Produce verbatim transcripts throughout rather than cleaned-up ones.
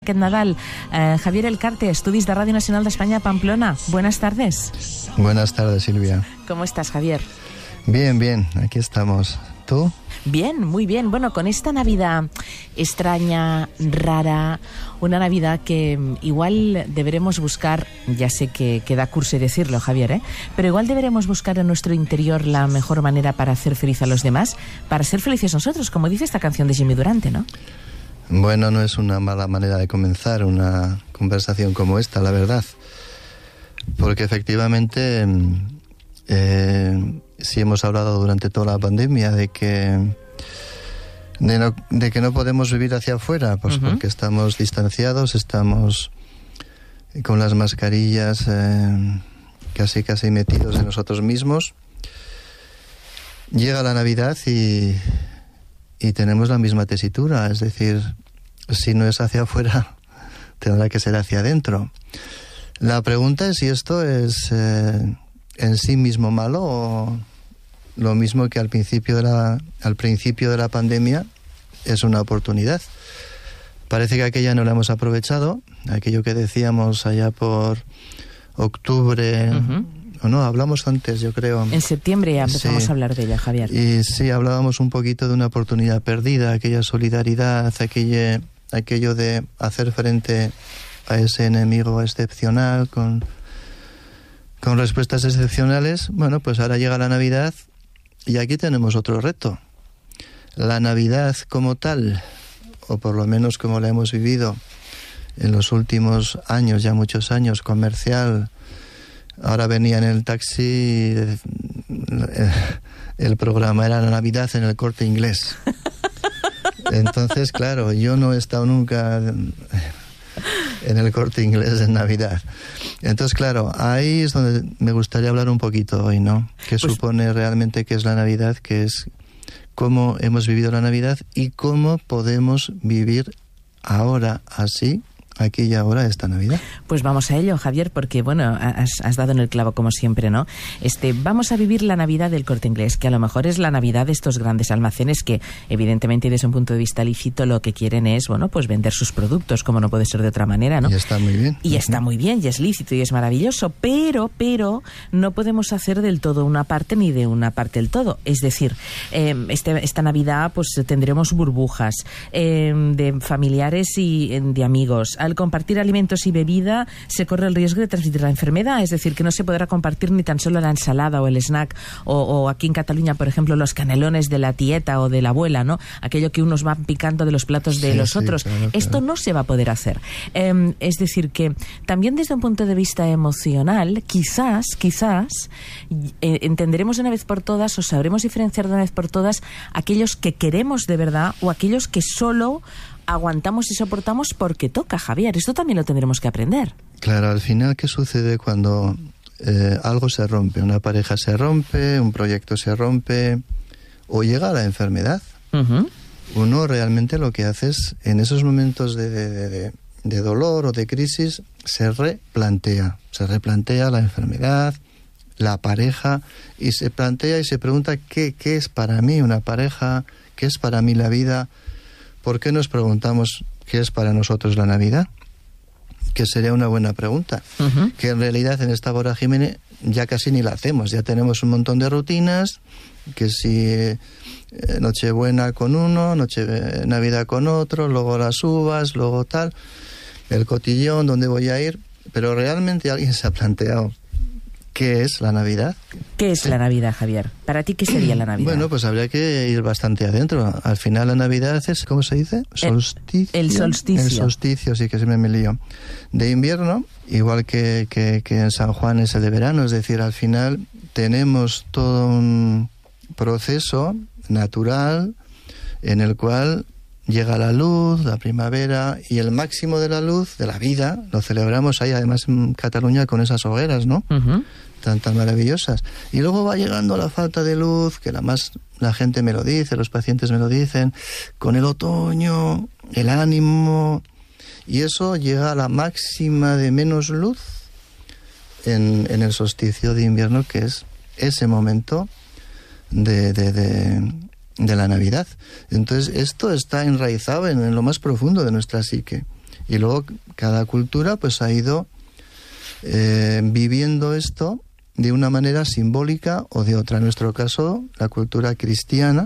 Aquest Nadal, eh, Javier Elcarte, Estudis de Radio Nacional de España, Pamplona. Buenas tardes. Buenas tardes, Silvia. ¿Cómo estás, Javier? Bien, bien, aquí estamos. ¿Tú? Bien, muy bien. Bueno, con esta Navidad extraña, rara, una Navidad que igual deberemos buscar, ya sé que, que da curso decirlo, Javier, ¿eh? pero igual deberemos buscar en nuestro interior la mejor manera para hacer feliz a los demás, para ser felices nosotros, como dice esta canción de Jimmy Durante, ¿no? Bueno, no es una mala manera de comenzar una conversación como esta, la verdad. Porque efectivamente, eh, sí hemos hablado durante toda la pandemia de que, de, no, de que no podemos vivir hacia afuera, pues uh-huh. porque estamos distanciados, estamos con las mascarillas eh, casi casi metidos en nosotros mismos. Llega la Navidad y... Y tenemos la misma tesitura, es decir, si no es hacia afuera, tendrá que ser hacia adentro. La pregunta es si esto es eh, en sí mismo malo o lo mismo que al principio de la, al principio de la pandemia es una oportunidad. Parece que aquella no la hemos aprovechado, aquello que decíamos allá por octubre... Uh-huh. O no, hablamos antes, yo creo. En septiembre ya empezamos sí. a hablar de ella, Javier. Y sí, hablábamos un poquito de una oportunidad perdida, aquella solidaridad, aquello, aquello de hacer frente a ese enemigo excepcional con, con respuestas excepcionales. Bueno, pues ahora llega la Navidad y aquí tenemos otro reto. La Navidad como tal, o por lo menos como la hemos vivido en los últimos años, ya muchos años, comercial. Ahora venía en el taxi, el programa era la Navidad en el Corte Inglés. Entonces, claro, yo no he estado nunca en el Corte Inglés en Navidad. Entonces, claro, ahí es donde me gustaría hablar un poquito hoy, ¿no? ¿Qué pues, supone realmente qué es la Navidad? ¿Qué es cómo hemos vivido la Navidad? ¿Y cómo podemos vivir ahora así? Aquí y ahora esta Navidad. Pues vamos a ello, Javier, porque bueno, has, has dado en el clavo como siempre, ¿no? Este, vamos a vivir la Navidad del Corte Inglés, que a lo mejor es la Navidad de estos grandes almacenes que, evidentemente, desde un punto de vista lícito, lo que quieren es, bueno, pues vender sus productos, como no puede ser de otra manera, ¿no? Y está muy bien. Y uh-huh. está muy bien, y es lícito, y es maravilloso, pero, pero, no podemos hacer del todo una parte ni de una parte del todo. Es decir, eh, este, esta Navidad, pues tendremos burbujas eh, de familiares y de amigos. Al compartir alimentos y bebida se corre el riesgo de transmitir la enfermedad, es decir, que no se podrá compartir ni tan solo la ensalada o el snack o, o aquí en Cataluña, por ejemplo, los canelones de la tieta o de la abuela, ¿no? Aquello que unos van picando de los platos de sí, los sí, otros. Claro, claro. Esto no se va a poder hacer. Eh, es decir, que también desde un punto de vista emocional, quizás, quizás, eh, entenderemos de una vez por todas o sabremos diferenciar de una vez por todas aquellos que queremos de verdad o aquellos que solo aguantamos y soportamos porque toca, Javier. Esto también lo tendremos que aprender. Claro, al final, ¿qué sucede cuando eh, algo se rompe? Una pareja se rompe, un proyecto se rompe o llega la enfermedad. Uh-huh. Uno realmente lo que hace es, en esos momentos de, de, de, de dolor o de crisis, se replantea. Se replantea la enfermedad, la pareja, y se plantea y se pregunta ¿qué, qué es para mí una pareja? ¿Qué es para mí la vida? ¿Por qué nos preguntamos qué es para nosotros la Navidad? Que sería una buena pregunta. Uh-huh. Que en realidad en esta vorágine ya casi ni la hacemos. Ya tenemos un montón de rutinas, que si eh, Nochebuena con uno, noche eh, Navidad con otro, luego las uvas, luego tal, el cotillón, ¿dónde voy a ir? Pero realmente alguien se ha planteado ¿qué es la Navidad? ¿Qué es sí. la Navidad, Javier? ¿Para ti qué sería la Navidad? Bueno, pues habría que ir bastante adentro. Al final la Navidad es, ¿cómo se dice? Solsticio. El, el solsticio. El solsticio, sí que se me, me lío. De invierno, igual que, que, que en San Juan es el de verano. Es decir, al final tenemos todo un proceso natural en el cual llega la luz, la primavera, y el máximo de la luz, de la vida, lo celebramos ahí, además en Cataluña, con esas hogueras, ¿no? Uh-huh. Tan, tan maravillosas. Y luego va llegando la falta de luz, que la más la gente me lo dice, los pacientes me lo dicen, con el otoño, el ánimo, y eso llega a la máxima de menos luz en, en el solsticio de invierno, que es ese momento de... de, de de la Navidad. Entonces esto está enraizado en, en lo más profundo de nuestra psique. Y luego cada cultura pues ha ido eh, viviendo esto de una manera simbólica o de otra. En nuestro caso, la cultura cristiana,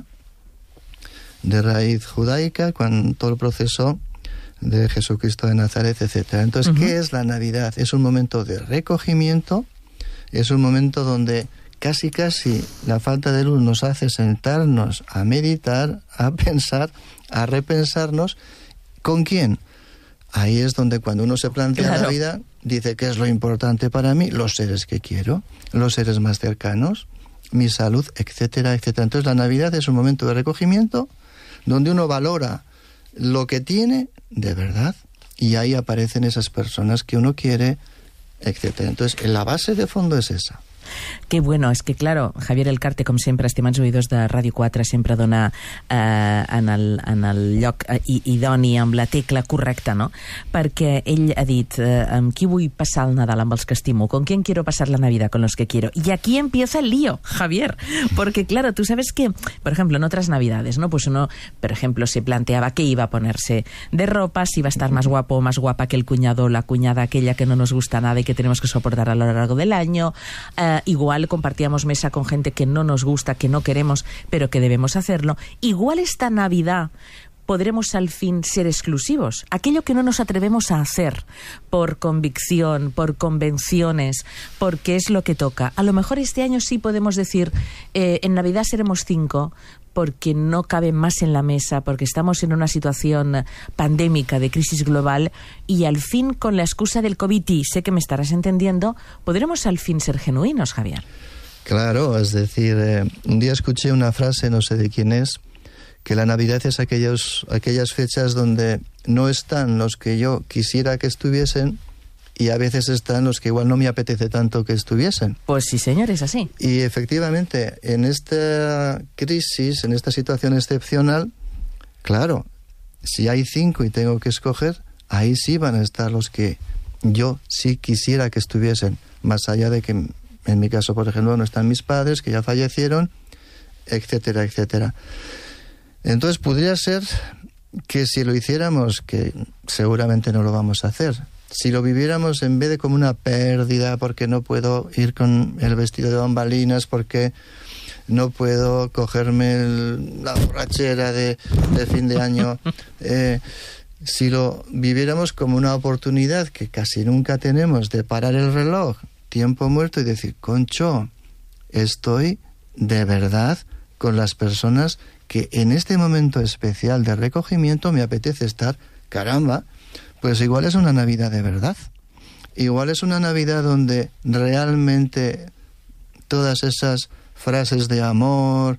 de raíz judaica, con todo el proceso de Jesucristo de Nazaret, etcétera. Entonces, uh-huh. ¿qué es la Navidad? Es un momento de recogimiento, es un momento donde casi casi la falta de luz nos hace sentarnos a meditar, a pensar, a repensarnos. ¿Con quién? Ahí es donde cuando uno se plantea claro. la vida, dice qué es lo importante para mí, los seres que quiero, los seres más cercanos, mi salud, etcétera, etcétera. Entonces la Navidad es un momento de recogimiento donde uno valora lo que tiene de verdad y ahí aparecen esas personas que uno quiere, etcétera. Entonces la base de fondo es esa. Que bueno, és que, claro, Javier Elcarte, com sempre, estimats oïdors de Ràdio quatre, sempre dona eh, en, el, en el lloc eh, idoni, amb la tecla correcta, no? Perquè ell ha dit, eh, amb qui vull passar el Nadal, amb els que estimo, con quién quiero pasar la Navidad, con los que quiero. Y aquí empieza el lío, Javier, porque claro, tú sabes que, por ejemplo, en otras Navidades, ¿no? Pues uno, por ejemplo, se planteaba qué iba a ponerse de ropa, si iba a estar más guapo o más guapa que el cuñado o la cuñada aquella que no nos gusta nada y que tenemos que soportar a lo largo del año. Eh, igual compartíamos mesa con gente que no nos gusta, que no queremos, pero que debemos hacerlo. Igual esta Navidad podremos al fin ser exclusivos. Aquello que no nos atrevemos a hacer por convicción, por convenciones, porque es lo que toca. A lo mejor este año sí podemos decir, eh, en Navidad seremos cinco, porque no cabe más en la mesa, porque estamos en una situación pandémica de crisis global y al fin, con la excusa del COVID, y sé que me estarás entendiendo, podremos al fin ser genuinos, Javier. Claro, es decir, eh, un día escuché una frase, no sé de quién es, que la Navidad es aquellos, aquellas fechas donde no están los que yo quisiera que estuviesen y a veces están los que igual no me apetece tanto que estuviesen. Pues sí, señor, es así. Y efectivamente, en esta crisis, en esta situación excepcional, claro, si hay cinco y tengo que escoger, ahí sí van a estar los que yo sí quisiera que estuviesen, más allá de que, en mi caso, por ejemplo, no están mis padres, que ya fallecieron, etcétera, etcétera. Entonces, podría ser que si lo hiciéramos, que seguramente no lo vamos a hacer, si lo viviéramos en vez de como una pérdida, porque no puedo ir con el vestido de bambalinas, porque no puedo cogerme el, la borrachera de, de fin de año, eh, si lo viviéramos como una oportunidad que casi nunca tenemos de parar el reloj, tiempo muerto, y decir, concho, estoy de verdad con las personas que en este momento especial de recogimiento me apetece estar, caramba, pues igual es una Navidad de verdad. Igual es una Navidad donde realmente todas esas frases de amor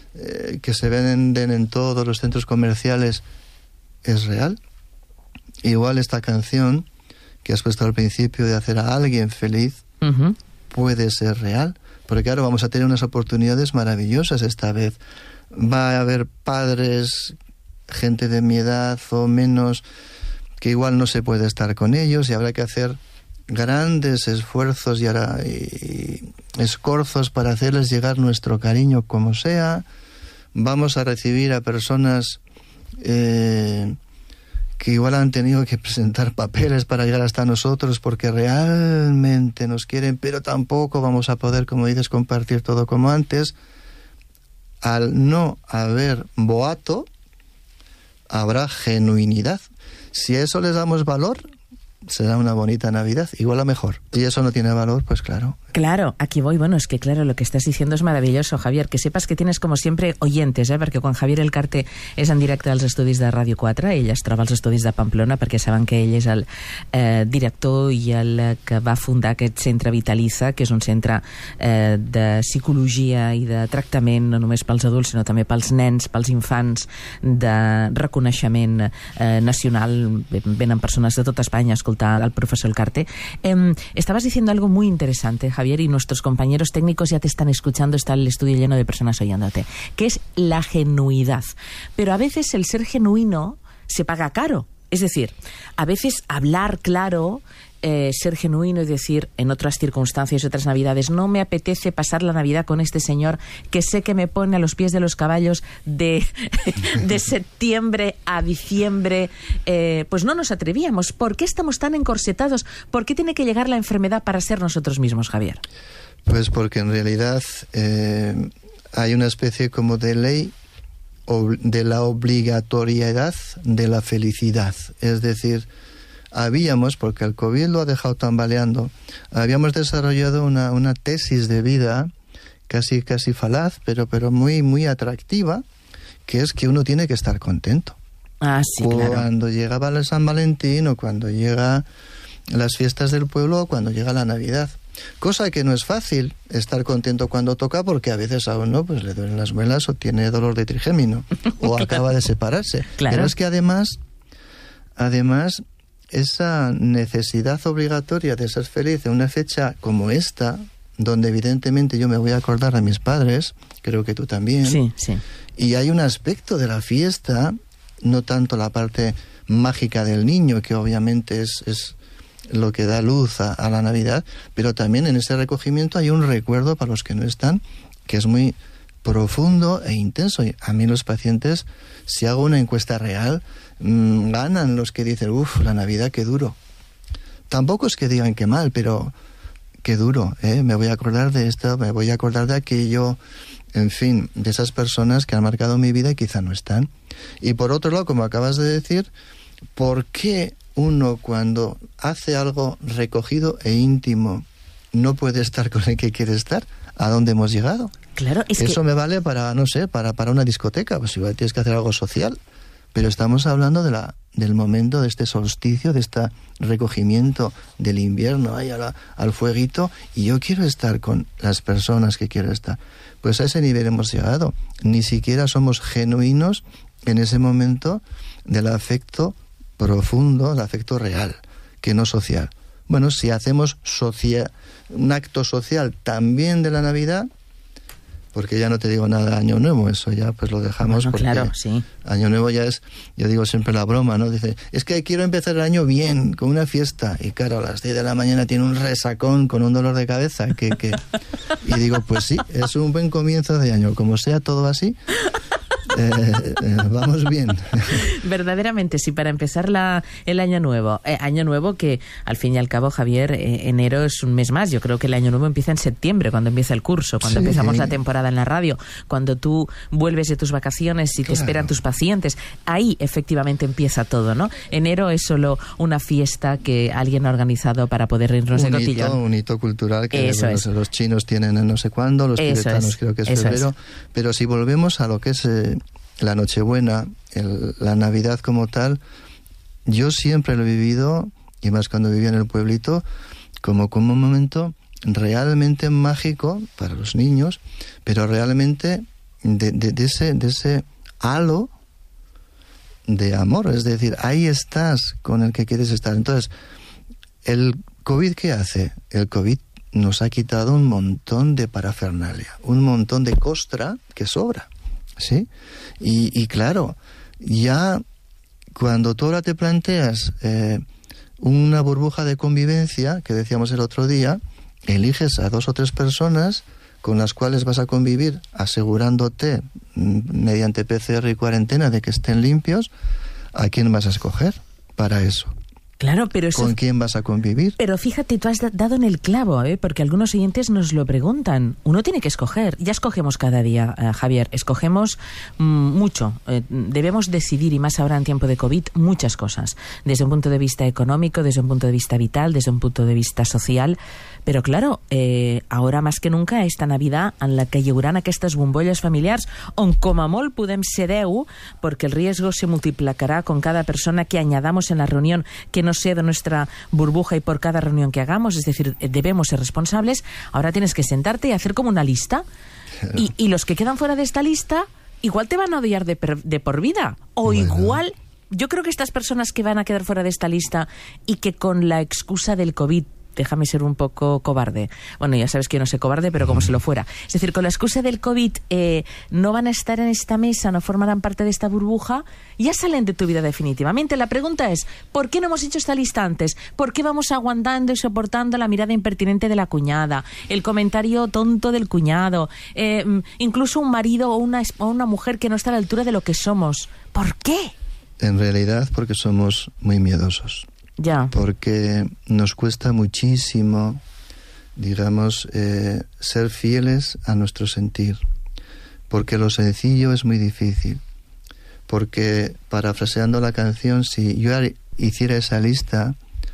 eh, que se venden en todos los centros comerciales es real. Igual esta canción que has puesto al principio de hacer a alguien feliz uh-huh. puede ser real. Porque claro, vamos a tener unas oportunidades maravillosas esta vez. Va a haber padres, gente de mi edad o menos, que igual no se puede estar con ellos y habrá que hacer grandes esfuerzos y, ahora, y esfuerzos para hacerles llegar nuestro cariño como sea. Vamos a recibir a personas eh, que igual han tenido que presentar papeles para llegar hasta nosotros porque realmente nos quieren, pero tampoco vamos a poder, como dices, compartir todo como antes. Al no haber boato, habrá genuinidad. Si a eso les damos valor, será una bonita Navidad, igual a mejor. Si eso no tiene valor, pues claro. Claro, aquí voy. Bueno, es que claro, lo que estás diciendo es maravilloso, Javier. Que sepas que tienes, como sempre, oyentes, eh? Perquè quan Javier Elcarte és en directe als estudis de Ràdio quatre, ell es troba als estudis de Pamplona, perquè saben que ell és el eh, director i el que va fundar aquest centre Vitaliza, que és un centre eh, de psicologia i de tractament, no només pels adults, sinó també pels nens, pels infants, de reconeixement eh, nacional. Venen persones de tota Espanya a escoltar al profesor Elcarte. Eh, estabas diciendo algo muy interesante, Javier, y nuestros compañeros técnicos ya te están escuchando, está el estudio lleno de personas oyéndote, que es la genuidad. Pero a veces el ser genuino se paga caro. Es decir, a veces hablar claro, eh, ser genuino y decir en otras circunstancias, otras navidades, no me apetece pasar la Navidad con este señor que sé que me pone a los pies de los caballos de, de septiembre a diciembre. Eh, pues no nos atrevíamos. ¿Por qué estamos tan encorsetados? ¿Por qué tiene que llegar la enfermedad para ser nosotros mismos, Javier? Pues porque en realidad eh, hay una especie como de ley de la obligatoriedad de la felicidad. Es decir, habíamos, porque el COVID lo ha dejado tambaleando, habíamos desarrollado una, una tesis de vida casi casi falaz, pero, pero muy, muy atractiva, que es que uno tiene que estar contento. Ah, sí, cuando claro. llegaba el San Valentín, o cuando llega las fiestas del pueblo, o cuando llega la Navidad. Cosa que no es fácil estar contento cuando toca, porque a veces a uno pues le duelen las muelas o tiene dolor de trigémino o acaba de separarse. Claro. Pero es que además, además esa necesidad obligatoria de ser feliz en una fecha como esta, donde evidentemente yo me voy a acordar de mis padres, creo que tú también, sí, sí. Y hay un aspecto de la fiesta, no tanto la parte mágica del niño, que obviamente es... es lo que da luz a, a la Navidad, pero también en ese recogimiento hay un recuerdo para los que no están, que es muy profundo e intenso. Y a mí los pacientes, si hago una encuesta real, mmm, ganan los que dicen, uff, la Navidad, qué duro. Tampoco es que digan que mal, pero qué duro, ¿eh? Me voy a acordar de esto, me voy a acordar de aquello, en fin, de esas personas que han marcado mi vida y quizá no están. Y por otro lado, como acabas de decir, ¿por qué uno cuando hace algo recogido e íntimo no puede estar con el que quiere estar? ¿A dónde hemos llegado? Claro, es Eso que... me vale para, no sé, para, para una discoteca, pues igual tienes que hacer algo social, pero estamos hablando de la, del momento de este solsticio, de este recogimiento del invierno, ahí a la, al fueguito, y yo quiero estar con las personas que quiero estar. Pues a ese nivel hemos llegado. Ni siquiera somos genuinos en ese momento del afecto profundo, el afecto real, que no social. Bueno, si hacemos socia- un acto social también de la Navidad, porque ya no te digo nada de Año Nuevo, eso ya pues lo dejamos, bueno, porque claro, sí. Año Nuevo ya es, yo digo siempre la broma, ¿no? Dice, es que quiero empezar el año bien, con una fiesta, y claro, a las diez de la mañana tiene un resacón con un dolor de cabeza, que, que... y digo, pues sí, es un buen comienzo de año, como sea todo así, Eh, eh, vamos bien. Verdaderamente, sí, para empezar la, el año nuevo. Eh, año nuevo que, al fin y al cabo, Javier, eh, enero es un mes más. Yo creo que el año nuevo empieza en septiembre, cuando empieza el curso, cuando sí. empezamos la temporada en la radio, cuando tú vuelves de tus vacaciones y claro. te esperan tus pacientes. Ahí, efectivamente, empieza todo, ¿no? Enero es solo una fiesta que alguien ha organizado para poder irnos de cotillón. Un hito cultural que Eso bueno, es. los chinos tienen en no sé cuándo, los Eso tibetanos es. creo que es Eso febrero. Es. Pero si volvemos a lo que es... Eh, la Nochebuena, el, la Navidad como tal, yo siempre lo he vivido, y más cuando vivía en el pueblito, como, como un momento realmente mágico para los niños, pero realmente de, de, de, ese, de ese halo de amor, es decir, ahí estás con el que quieres estar. Entonces, ¿el COVID qué hace? El COVID nos ha quitado un montón de parafernalia, un montón de costra que sobra. ¿Sí? Y, y claro, ya cuando tú ahora te planteas eh, una burbuja de convivencia, que decíamos el otro día, eliges a dos o tres personas con las cuales vas a convivir, asegurándote m- mediante P C R y cuarentena de que estén limpios, ¿a quién vas a escoger para eso? Claro, pero eso... ¿Con quién vas a convivir? Pero fíjate, tú has dado en el clavo, ¿eh? Porque algunos oyentes nos lo preguntan. Uno tiene que escoger. Ya escogemos cada día, eh, Javier. Escogemos mm, mucho. Eh, debemos decidir, y más ahora en tiempo de COVID, muchas cosas. Desde un punto de vista económico, desde un punto de vista vital, desde un punto de vista social. Però, claro, eh, ara més que nunca, esta Navidad en la que hi haurà aquestes bombolles familiars on com a molt podem ser deu, porque el riesgo se multiplicará con cada persona que añadamos en la reunión que no sea de nuestra burbuja y por cada reunión que hagamos, es decir, debemos ser responsables. Ahora tienes que sentarte y hacer como una lista. Y, y los que quedan fuera de esta lista igual te van a odiar de, per, de por vida. O bueno. igual... Yo creo que estas personas que van a quedar fuera de esta lista y que con la excusa del COVID déjame ser un poco cobarde. Bueno, ya sabes que yo no soy cobarde, pero como si lo fuera. Es decir, con la excusa del COVID eh, no van a estar en esta mesa, no formarán parte de esta burbuja, ya salen de tu vida definitivamente. La pregunta es, ¿por qué no hemos hecho esta lista antes? ¿Por qué vamos aguantando y soportando la mirada impertinente de la cuñada, el comentario tonto del cuñado, eh, incluso un marido o una, o una mujer que no está a la altura de lo que somos? ¿Por qué? En realidad porque somos muy miedosos. Ya. Porque nos cuesta muchísimo, digamos, eh, ser fieles a nuestro sentir. Porque lo sencillo es muy difícil. Porque, parafraseando la canción, si yo hiciera esa lista,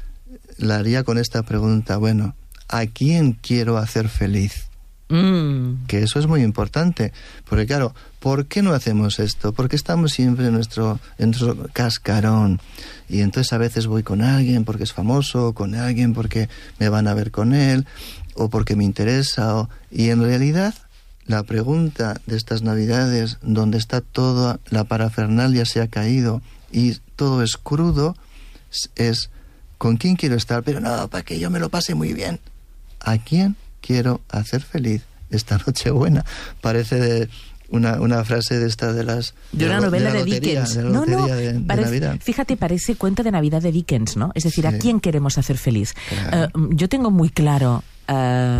la haría con esta pregunta: bueno, ¿a quién quiero hacer feliz? Mm. Que eso es muy importante, porque claro, ¿por qué no hacemos esto? Porque estamos siempre en nuestro, en nuestro cascarón, y entonces a veces voy con alguien porque es famoso, o con alguien porque me van a ver con él, o porque me interesa, o... y en realidad la pregunta de estas Navidades, donde está toda la parafernalia se ha caído y todo es crudo, es ¿con quién quiero estar? Pero no, para que yo me lo pase muy bien. ¿A quién quiero hacer feliz esta Nochebuena? Parece de una, una frase de esta de las... De una de, novela de, de lotería, Dickens. De la no, no, de, parece, de Navidad. Fíjate, parece cuento de Navidad de Dickens, ¿no? Es decir, sí. ¿A quién queremos hacer feliz? Claro. Uh, yo tengo muy claro uh,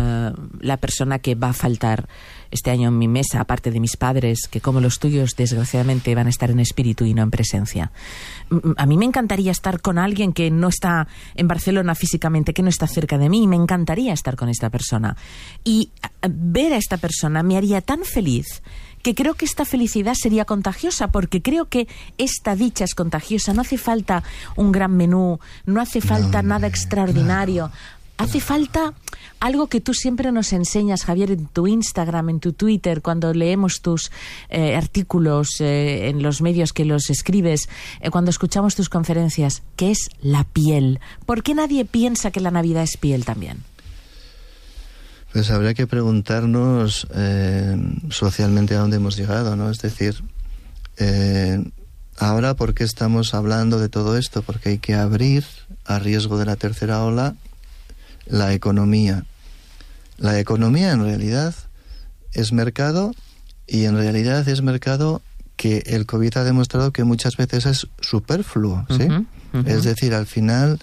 la persona que va a faltar este año en mi mesa, aparte de mis padres, que como los tuyos, desgraciadamente, van a estar en espíritu y no en presencia. A mí me encantaría estar con alguien que no está en Barcelona físicamente, que no está cerca de mí. Me encantaría estar con esta persona. Y ver a esta persona me haría tan feliz que creo que esta felicidad sería contagiosa, porque creo que esta dicha es contagiosa. No hace falta un gran menú, no hace falta no, nada extraordinario. Claro. Hace falta algo que tú siempre nos enseñas, Javier, en tu Instagram, en tu Twitter, cuando leemos tus eh, artículos eh, en los medios que los escribes, eh, cuando escuchamos tus conferencias, que es la piel. ¿Por qué nadie piensa que la Navidad es piel también? Pues habría que preguntarnos eh, socialmente a dónde hemos llegado, ¿no? Es decir, eh, ahora, ¿por qué estamos hablando de todo esto? Porque hay que abrir, a riesgo de la tercera ola, la economía. La economía en realidad es mercado, y en realidad es mercado que el COVID ha demostrado que muchas veces es superfluo, ¿sí? Uh-huh, uh-huh. Es decir, al final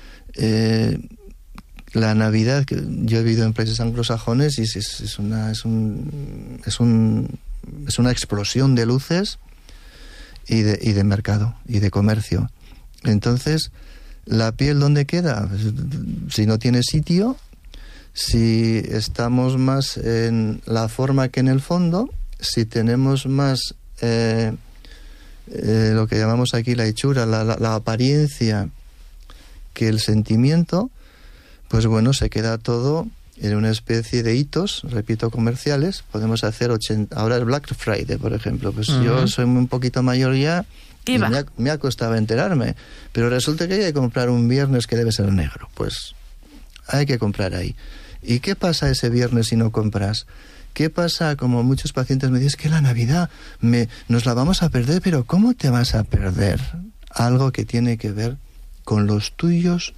eh, la Navidad, que yo he vivido en países anglosajones y es, es una es un es un es una explosión de luces y de y de mercado y de comercio. Entonces, ¿la piel dónde queda? Si no tiene sitio, si estamos más en la forma que en el fondo, si tenemos más eh, eh, lo que llamamos aquí la hechura, la, la, la apariencia que el sentimiento, pues bueno, se queda todo en una especie de hitos, repito, comerciales. Podemos hacer ochenta... Ahora el Black Friday, por ejemplo. Pues uh-huh. Yo soy un poquito mayor ya, y me ha, me ha costado enterarme, pero resulta que hay que comprar un viernes que debe ser negro. Pues hay que comprar ahí. ¿Y qué pasa ese viernes si no compras? ¿Qué pasa? Como muchos pacientes me dicen, que la Navidad me, nos la vamos a perder, pero ¿cómo te vas a perder algo que tiene que ver con los tuyos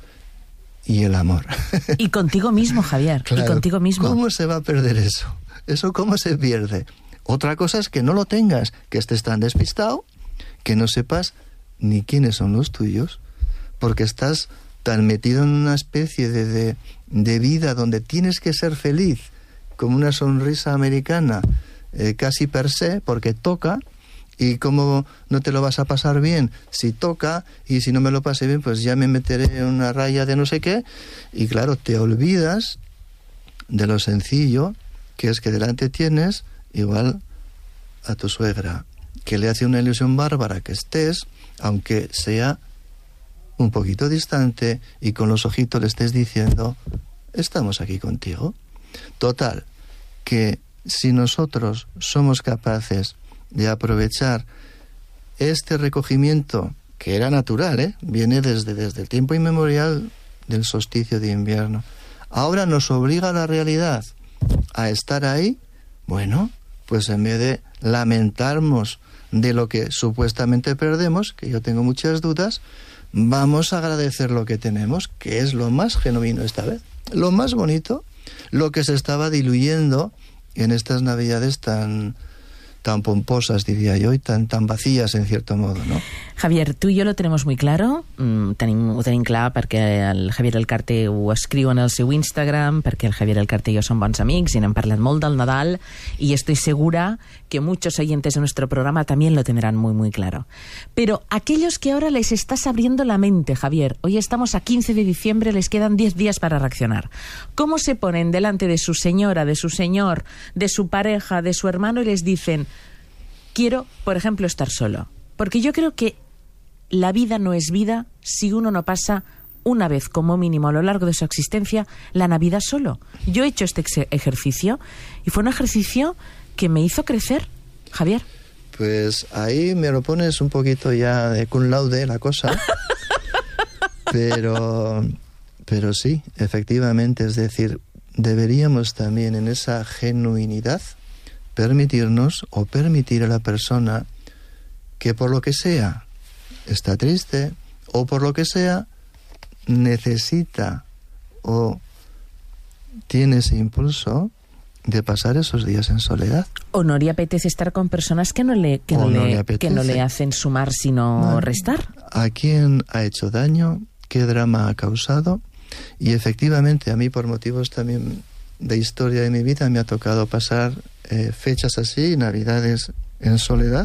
y el amor? Y contigo mismo, Javier, claro, y contigo mismo. ¿Cómo se va a perder eso? ¿Eso cómo se pierde? Otra cosa es que no lo tengas, que estés tan despistado, que no sepas ni quiénes son los tuyos, porque estás tan metido en una especie de, de, de vida donde tienes que ser feliz, como una sonrisa americana, eh, casi per se, porque toca, y cómo no te lo vas a pasar bien si toca, y si no me lo pase bien, pues ya me meteré en una raya de no sé qué, y claro, te olvidas de lo sencillo, que es que delante tienes, igual a tu suegra, que le hace una ilusión bárbara que estés, aunque sea un poquito distante, y con los ojitos le estés diciendo, estamos aquí contigo. Total, que si nosotros somos capaces de aprovechar este recogimiento, que era natural, ¿eh? Viene desde, desde el tiempo inmemorial del solsticio de invierno, ahora nos obliga a la realidad a estar ahí, bueno, pues en vez de lamentarnos de lo que supuestamente perdemos, que yo tengo muchas dudas, vamos a agradecer lo que tenemos, que es lo más genuino esta vez, lo más bonito, lo que se estaba diluyendo en estas Navidades tan... tan pomposas, diria jo, i tan, tan vacías, en cierto modo, ¿no? Javier, tu i jo lo tenemos muy claro, mm, tenim, ho tenim clar perquè el Javier Elcarte ho escriu en el seu Instagram, perquè el Javier Elcarte i jo som bons amics i n'hem parlat molt del Nadal, y estoy segura que muchos oyentes de nuestro programa también lo tendrán muy, muy claro. Pero aquellos que ahora les estás abriendo la mente, Javier, hoy estamos a quince de diciembre, les quedan diez días para reaccionar. ¿Cómo se ponen delante de su señora, de su señor, de su pareja, de su hermano y les dicen: quiero, por ejemplo, estar solo? Porque yo creo que la vida no es vida si uno no pasa una vez como mínimo a lo largo de su existencia la Navidad solo. Yo he hecho este ex- ejercicio y fue un ejercicio que me hizo crecer, Javier. Pues ahí me lo pones un poquito ya de cum laude la cosa, pero, pero sí, efectivamente, es decir, deberíamos también en esa genuinidad permitirnos o permitir a la persona que por lo que sea está triste o por lo que sea necesita o tiene ese impulso de pasar esos días en soledad. O no le apetece estar con personas que no le, que no no le, le que no le hacen sumar sino bueno, restar. ¿A quién ha hecho daño? ¿Qué drama ha causado? Y efectivamente a mí, por motivos también de historia de mi vida, me ha tocado pasar eh, fechas así, Navidades en soledad.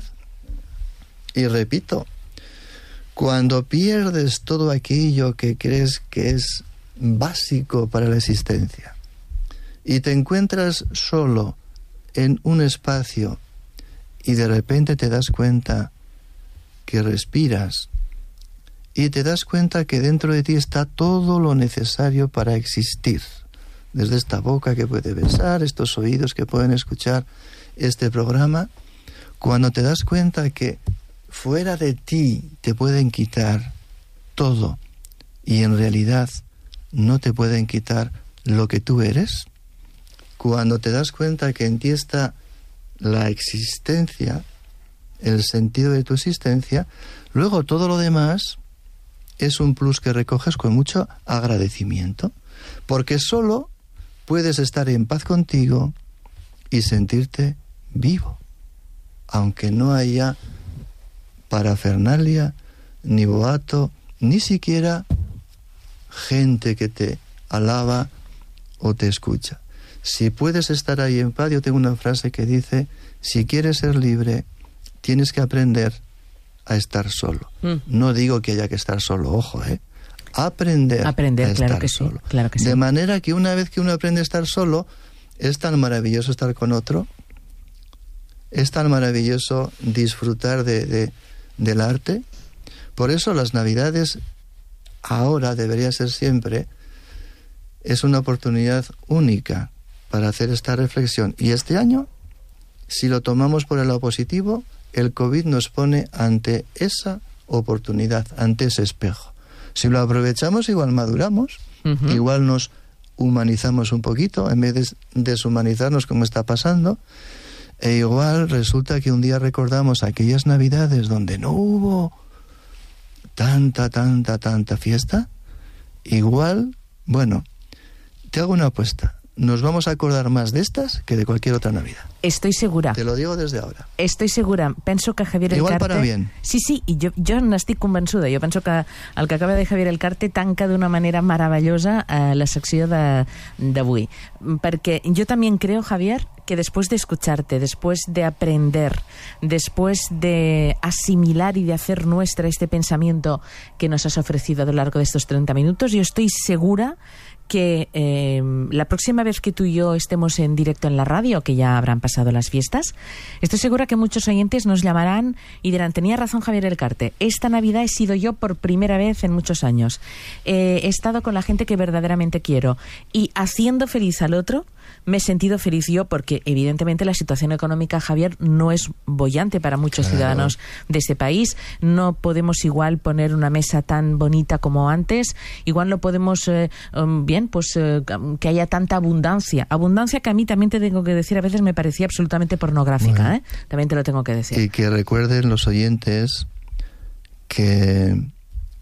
Y repito, cuando pierdes todo aquello que crees que es básico para la existencia y te encuentras solo en un espacio y de repente te das cuenta que respiras y te das cuenta que dentro de ti está todo lo necesario para existir, desde esta boca que puede besar, estos oídos que pueden escuchar este programa, cuando te das cuenta que fuera de ti te pueden quitar todo y en realidad no te pueden quitar lo que tú eres, cuando te das cuenta que en ti está la existencia, el sentido de tu existencia, luego todo lo demás es un plus que recoges con mucho agradecimiento, porque solo puedes estar en paz contigo y sentirte vivo, aunque no haya parafernalia, ni boato, ni siquiera gente que te alaba o te escucha. Si puedes estar ahí en paz, yo tengo una frase que dice: si quieres ser libre, tienes que aprender a estar solo. Mm. No digo que haya que estar solo, ojo, ¿eh? Aprender, aprender a claro estar que solo. Sí, claro que sí. De manera que una vez que uno aprende a estar solo, es tan maravilloso estar con otro, es tan maravilloso disfrutar de, de, del arte. Por eso las Navidades ahora debería ser siempre, es una oportunidad única para hacer esta reflexión. Y este año, si lo tomamos por el lado positivo, el COVID nos pone ante esa oportunidad, ante ese espejo. Si lo aprovechamos, igual maduramos, uh-huh. igual nos humanizamos un poquito, en vez de deshumanizarnos como está pasando, e igual resulta que un día recordamos aquellas Navidades donde no hubo tanta, tanta, tanta fiesta. Igual, bueno, te hago una apuesta. Nos vamos a acordar más de estas que de cualquier otra Navidad. Estoy segura. Te lo digo desde ahora. Estoy segura. Penso que Javier Igual Elcarte... para bien. Sí, sí, i jo, jo n'estic convençuda. Jo penso que el que acaba de Javier Elcarte tanca d'una manera meravellosa eh, la secció de, d'avui. Perquè yo también creo, Javier, que después de escucharte, después de aprender, después de asimilar y de hacer nuestra este pensamiento que nos has ofrecido a lo largo de estos treinta minutos, yo estoy segura que eh, la próxima vez que tú y yo estemos en directo en la radio, que ya habrán pasado las fiestas, estoy segura que muchos oyentes nos llamarán y dirán: tenía razón Javier Elcarte, esta Navidad he sido yo por primera vez en muchos años, eh, he estado con la gente que verdaderamente quiero y haciendo feliz al otro me he sentido feliz yo, porque evidentemente la situación económica, Javier, no es boyante para muchos claro. ciudadanos de este país. No podemos igual poner una mesa tan bonita como antes, igual no podemos eh, um, bien, pues eh, que haya tanta abundancia, abundancia que a mí también te tengo que decir, a veces me parecía absolutamente pornográfica, bueno, ¿eh? También te lo tengo que decir. Y que recuerden los oyentes que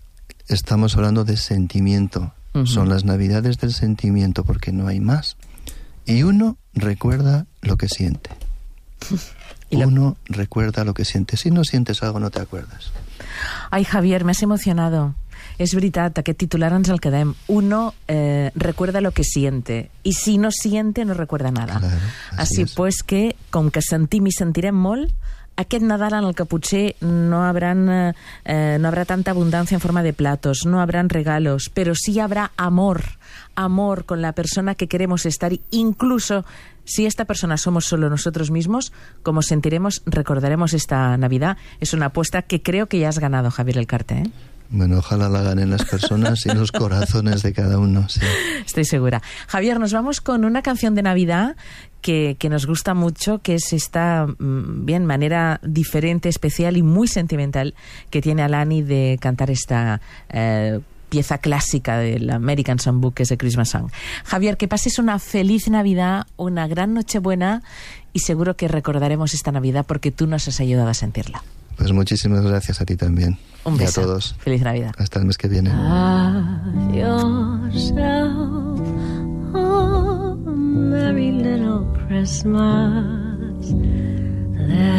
estamos hablando de sentimiento. Uh-huh. Son las Navidades del sentimiento, porque no hay más. Y uno recuerda lo que siente. Lo... Uno recuerda lo que siente. Si no sientes algo, no te acuerdas. Ai, Javier, m'has emocionado. És veritat, aquest titular ens el quedem. Uno eh, recuerda lo que siente, y si no siente, no recuerda nada. Claro, així es. pues que, com que sentim i sentirem molt, aquest Nadal en el que potser no habrán, eh, no habrá tanta abundancia en forma de platos, no habrán regalos, pero sí habrá amor, amor con la persona que queremos estar, incluso si esta persona somos solo nosotros mismos, como sentiremos, recordaremos esta Navidad. Es una apuesta que creo que ya has ganado, Javier Elcarte, ¿eh? Bueno, ojalá la ganen las personas y los corazones de cada uno, sí. Estoy segura. Javier, nos vamos con una canción de Navidad que, que nos gusta mucho, que es esta, bien, manera diferente, especial y muy sentimental que tiene Alani de cantar esta eh, pieza clásica del American Songbook, que es The Christmas Song. Javier, que pases una feliz Navidad, una gran Nochebuena, y seguro que recordaremos esta Navidad porque tú nos has ayudado a sentirla. Pues muchísimas gracias a ti también. Un beso. Y a todos. Feliz Navidad. Hasta el mes que viene. Have yourself a merry little Christmas.